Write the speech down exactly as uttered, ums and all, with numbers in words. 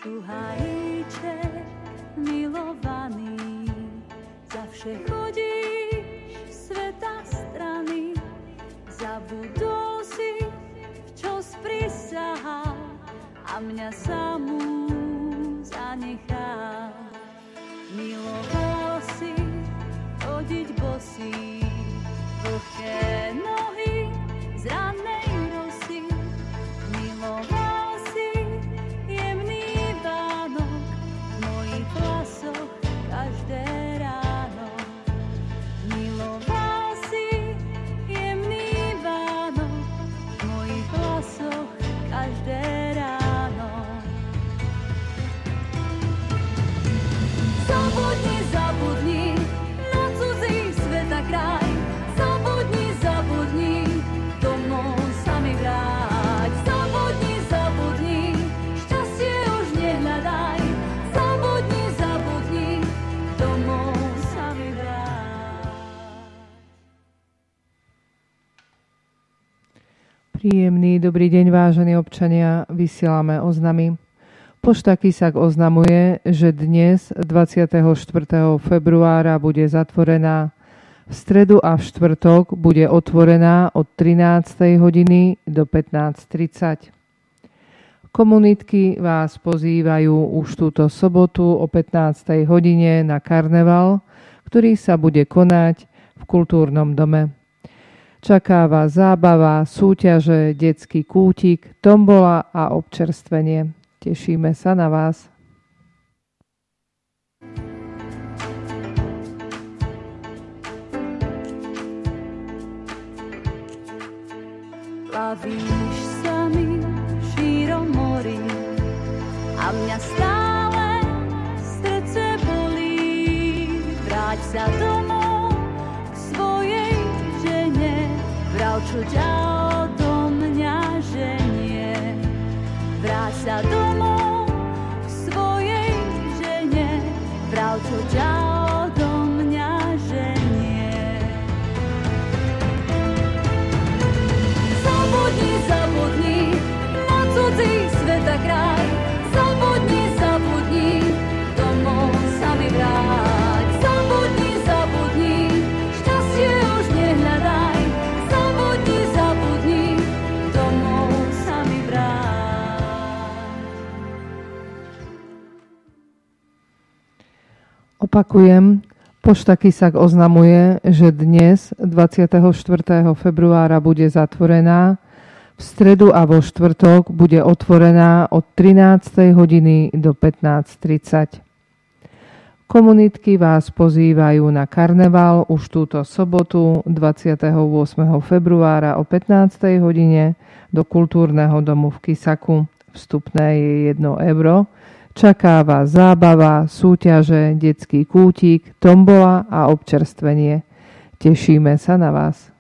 šuhajček milovaný, zavše chodíš sveta strany, zabudol si, v čo sprisahal a mňa samú zanechal. Miloval si chodiť bosý, vlhké nohy z rannej rosy. Miloval si jemný Vánok v mojich vlasoch každé ráno. Miloval si jemný Vánok v mojich vlasoch každé ráno. Zabudni, zabudni na cudzí sveta kraj. Zabudni, zabudni domov sa mi vráť. Zabudni, zabudni, šťastie už nehľadaj. Zabudni, zabudni domov sa mi vráť. Príjemný dobrý deň, vážení občania, vysielame oznamy. Pošta Kisak oznamuje, že dnes dvadsiateho štvrtého februára bude zatvorená. V stredu a v štvrtok bude otvorená od trinástej hodiny do pätnásť tridsať. Komunitky vás pozývajú už túto sobotu o pätnástej hodine na karneval, ktorý sa bude konať v kultúrnom dome. Čaká vás zábava, súťaže, detský kútik, tombola a občerstvenie. Tešíme sa na vás. Plavíš sa mi v šírom mori a mňa stále srdce bolí. Vráť sa domov k svojej žene, vrav, čo ťa odo mňa ženie. Vráť sa domov k svojej žene, vrav, čo ťa odo mňa ženie. Zabudni, zabudni na cudzí sveta kraj. Zabudni, zabudni domov sa mi vráť. Zabudni, zabudni, šťastie už nehľadaj. Zabudni, zabudni domov sa mi vráť. Opakujem, Pošta Kisak oznamuje, že dnes dvadsiateho štvrtého februára bude zatvorená. V stredu a vo štvrtok bude otvorená od trinástej hodiny do pätnásť tridsať. Komunitky vás pozývajú na karneval už túto sobotu dvadsiateho ôsmeho februára o pätnástej hodine do kultúrneho domu v Kisaku. Vstupné je jedno euro. Čaká vás zábava, súťaže, detský kútik, tombola a občerstvenie. Tešíme sa na vás.